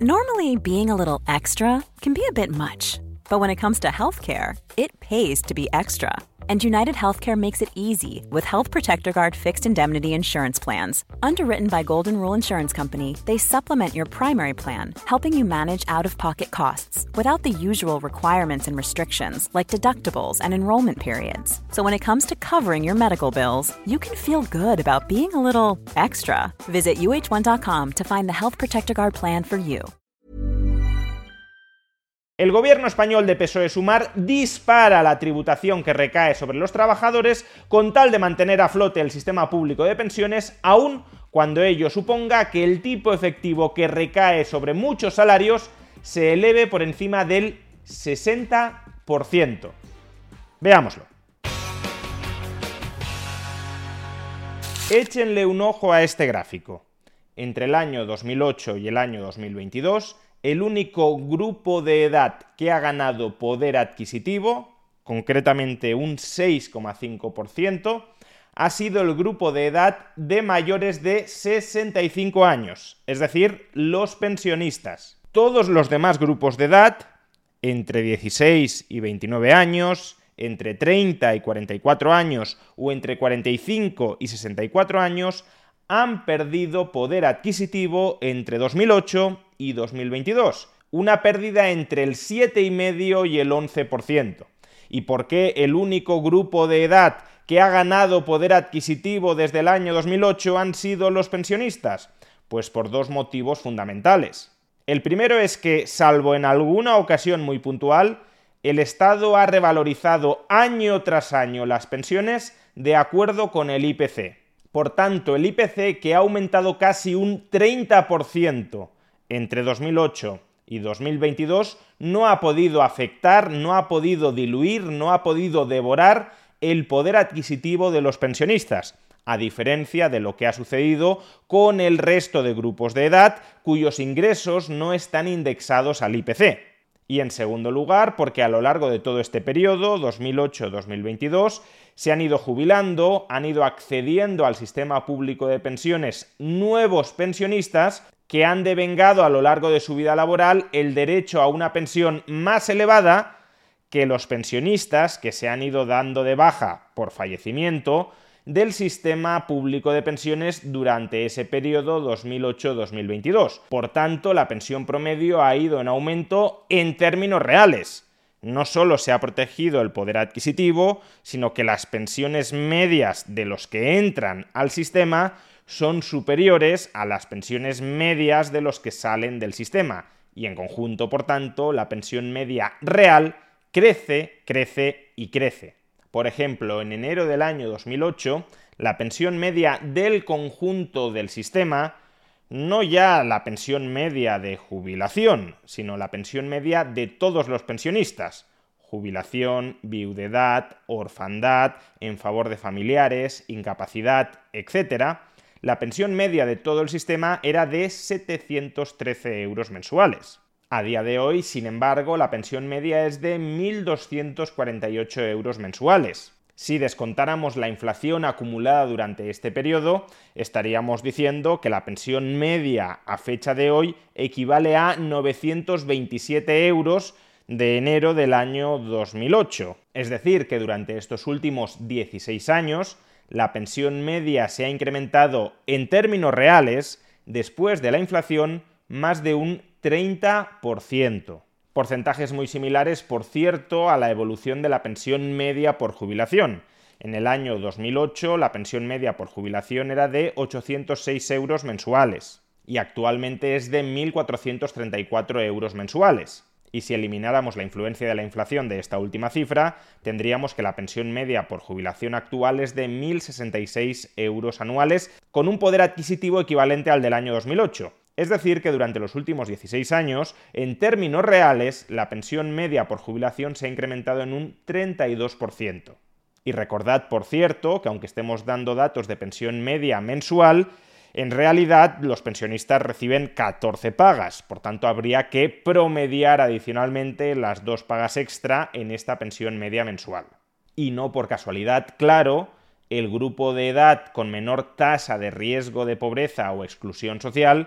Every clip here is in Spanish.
Normally, being a little extra can be a bit much, but when it comes to healthcare, it pays to be extra. And United Healthcare makes it easy with Health Protector Guard fixed indemnity insurance plans. Underwritten by Golden Rule Insurance Company, they supplement your primary plan, helping you manage out-of-pocket costs without the usual requirements and restrictions like deductibles and enrollment periods. So when it comes to covering your medical bills, you can feel good about being a little extra. Visit uh1.com to find the Health Protector Guard plan for you. El gobierno español de PSOE-Sumar dispara la tributación que recae sobre los trabajadores con tal de mantener a flote el sistema público de pensiones, aun cuando ello suponga que el tipo efectivo que recae sobre muchos salarios se eleve por encima del 60%. Veámoslo. Échenle un ojo a este gráfico. Entre el año 2008 y el año 2022, el único grupo de edad que ha ganado poder adquisitivo, concretamente un 6,5%, ha sido el grupo de edad de mayores de 65 años, es decir, los pensionistas. Todos los demás grupos de edad, entre 16 y 29 años, entre 30 y 44 años o entre 45 y 64 años, han perdido poder adquisitivo entre 2008 y 2022, una pérdida entre el 7,5% y el 11%. ¿Y por qué el único grupo de edad que ha ganado poder adquisitivo desde el año 2008 han sido los pensionistas? Pues por dos motivos fundamentales. El primero es que, salvo en alguna ocasión muy puntual, el Estado ha revalorizado año tras año las pensiones de acuerdo con el IPC. Por tanto, el IPC, que ha aumentado casi un 30% entre 2008 y 2022, no ha podido afectar, no ha podido diluir, no ha podido devorar el poder adquisitivo de los pensionistas, a diferencia de lo que ha sucedido con el resto de grupos de edad cuyos ingresos no están indexados al IPC. Y en segundo lugar, porque a lo largo de todo este periodo, 2008-2022, se han ido jubilando, han ido accediendo al sistema público de pensiones nuevos pensionistas que han devengado a lo largo de su vida laboral el derecho a una pensión más elevada que los pensionistas que se han ido dando de baja por fallecimiento del sistema público de pensiones durante ese periodo 2008-2022. Por tanto, la pensión promedio ha ido en aumento en términos reales. No solo se ha protegido el poder adquisitivo, sino que las pensiones medias de los que entran al sistema son superiores a las pensiones medias de los que salen del sistema. Y en conjunto, por tanto, la pensión media real crece, crece y crece. Por ejemplo, en enero del año 2008, la pensión media del conjunto del sistema, no ya la pensión media de jubilación, sino la pensión media de todos los pensionistas, jubilación, viudedad, orfandad, en favor de familiares, incapacidad, etc., la pensión media de todo el sistema era de 713 euros mensuales. A día de hoy, sin embargo, la pensión media es de 1.248 euros mensuales. Si descontáramos la inflación acumulada durante este periodo, estaríamos diciendo que la pensión media a fecha de hoy equivale a 927 euros de enero del año 2008. Es decir, que durante estos últimos 16 años, la pensión media se ha incrementado en términos reales, después de la inflación, más de un 30%. Porcentajes muy similares, por cierto, a la evolución de la pensión media por jubilación. En el año 2008, la pensión media por jubilación era de 806 euros mensuales y actualmente es de 1.434 euros mensuales. Y si elimináramos la influencia de la inflación de esta última cifra, tendríamos que la pensión media por jubilación actual es de 1.066 euros anuales, con un poder adquisitivo equivalente al del año 2008. Es decir, que durante los últimos 16 años, en términos reales, la pensión media por jubilación se ha incrementado en un 32%. Y recordad, por cierto, que aunque estemos dando datos de pensión media mensual, en realidad los pensionistas reciben 14 pagas, por tanto habría que promediar adicionalmente las 2 pagas extra en esta pensión media mensual. Y no por casualidad, claro, el grupo de edad con menor tasa de riesgo de pobreza o exclusión social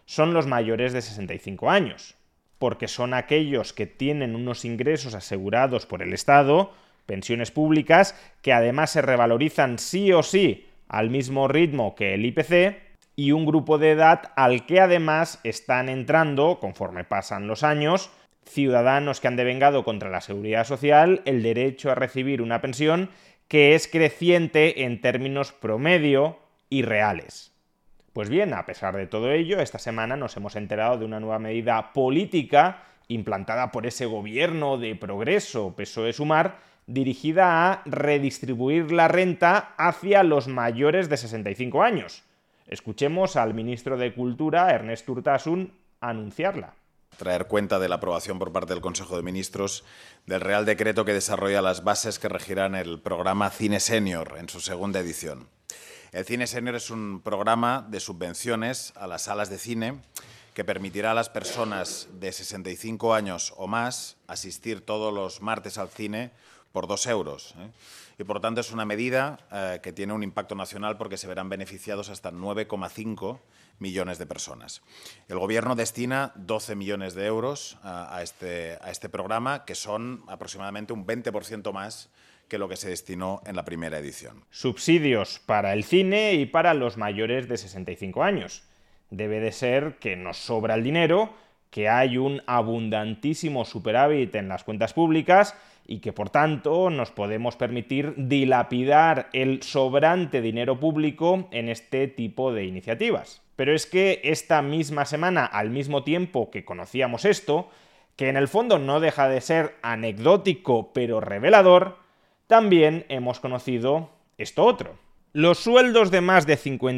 son los mayores de 65 años, porque son aquellos que tienen unos ingresos asegurados por el Estado, pensiones públicas, que además se revalorizan sí o sí al mismo ritmo que el IPC, y un grupo de edad al que además están entrando, conforme pasan los años, ciudadanos que han devengado contra la seguridad social el derecho a recibir una pensión que es creciente en términos promedio y reales. Pues bien, a pesar de todo ello, esta semana nos hemos enterado de una nueva medida política implantada por ese gobierno de progreso PSOE-Sumar, dirigida a redistribuir la renta hacia los mayores de 65 años. Escuchemos al ministro de Cultura, Ernest Urtasun, anunciarla. Traer cuenta de la aprobación por parte del Consejo de Ministros del Real Decreto que desarrolla las bases que regirán el programa Cine Senior en su segunda edición. El Cine Senior es un programa de subvenciones a las salas de cine que permitirá a las personas de 65 años o más asistir todos los martes al cine por 2 euros. Y por tanto es una medida que tiene un impacto nacional porque se verán beneficiados hasta 9,5 millones de personas. El Gobierno destina 12 millones de euros a este programa, que son aproximadamente un 20% más que lo que se destinó en la primera edición. Subsidios para el cine y para los mayores de 65 años. Debe de ser que nos sobra el dinero, que hay un abundantísimo superávit en las cuentas públicas y que, por tanto, nos podemos permitir dilapidar el sobrante dinero público en este tipo de iniciativas. Pero es que esta misma semana, al mismo tiempo que conocíamos esto, que en el fondo no deja de ser anecdótico pero revelador, también hemos conocido esto otro. Los sueldos de más de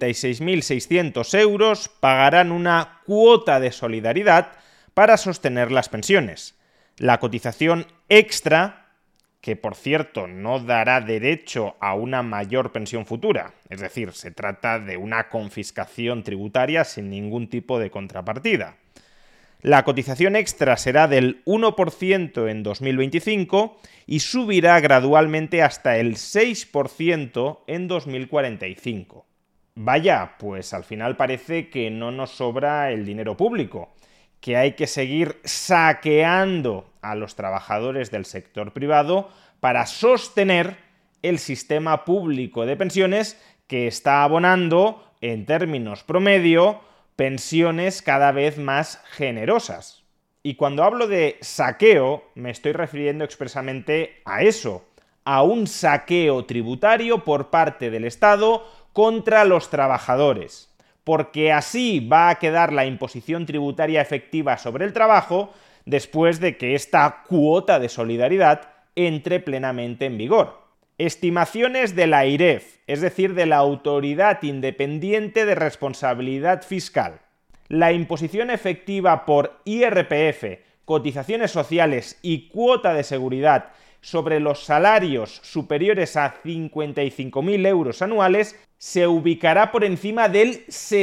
56.600 euros pagarán una cuota de solidaridad para sostener las pensiones. La cotización extra, que por cierto no dará derecho a una mayor pensión futura, es decir, se trata de una confiscación tributaria sin ningún tipo de contrapartida. La cotización extra será del 1% en 2025 y subirá gradualmente hasta el 6% en 2045. Vaya, pues al final parece que no nos sobra el dinero público, que hay que seguir saqueando a los trabajadores del sector privado para sostener el sistema público de pensiones que está abonando, en términos promedio, pensiones cada vez más generosas. Y cuando hablo de saqueo, me estoy refiriendo expresamente a eso, a un saqueo tributario por parte del Estado contra los trabajadores, porque así va a quedar la imposición tributaria efectiva sobre el trabajo después de que esta cuota de solidaridad entre plenamente en vigor. Estimaciones de la AIREF, es decir, de la Autoridad Independiente de Responsabilidad Fiscal. La imposición efectiva por IRPF, cotizaciones sociales y cuota de seguridad sobre los salarios superiores a 55.000 euros anuales se ubicará por encima del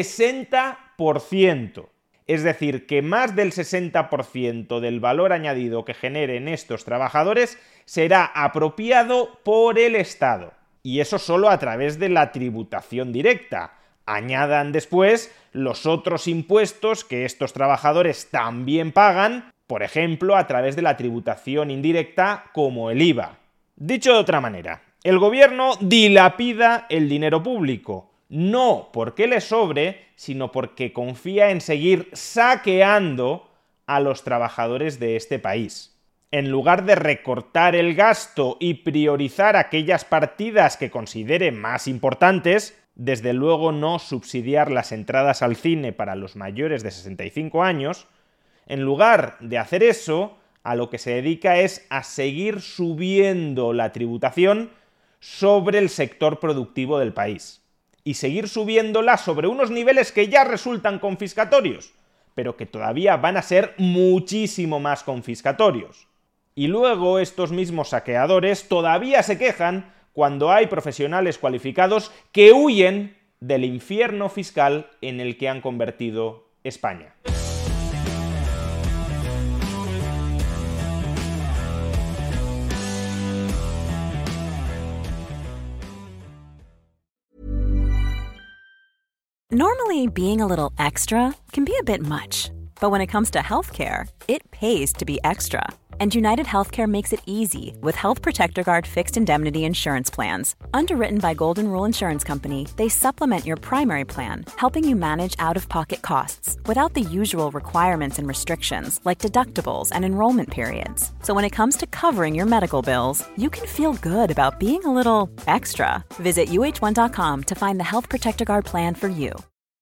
60%. Es decir, que más del 60% del valor añadido que generen estos trabajadores será apropiado por el Estado. Y eso solo a través de la tributación directa. Añadan después los otros impuestos que estos trabajadores también pagan, por ejemplo, a través de la tributación indirecta como el IVA. Dicho de otra manera, el gobierno dilapida el dinero público, no porque le sobre, sino porque confía en seguir saqueando a los trabajadores de este país. En lugar de recortar el gasto y priorizar aquellas partidas que considere más importantes, desde luego no subsidiar las entradas al cine para los mayores de 65 años, en lugar de hacer eso, a lo que se dedica es a seguir subiendo la tributación sobre el sector productivo del país. Y seguir subiéndola sobre unos niveles que ya resultan confiscatorios, pero que todavía van a ser muchísimo más confiscatorios. Y luego estos mismos saqueadores todavía se quejan cuando hay profesionales cualificados que huyen del infierno fiscal en el que han convertido España. Normally, being a little extra can be a bit much, but when it comes to healthcare, it pays to be extra. And United Healthcare makes it easy with Health Protector Guard fixed indemnity insurance plans. Underwritten by Golden Rule Insurance Company, they supplement your primary plan, helping you manage out-of-pocket costs without the usual requirements and restrictions like deductibles and enrollment periods. So when it comes to covering your medical bills, you can feel good about being a little extra. Visit uh1.com to find the Health Protector Guard plan for you.